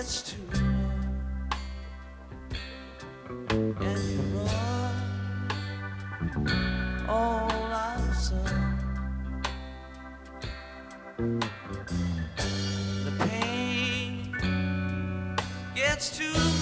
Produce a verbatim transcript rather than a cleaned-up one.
gets too long, and you run all out of sun. The pain gets too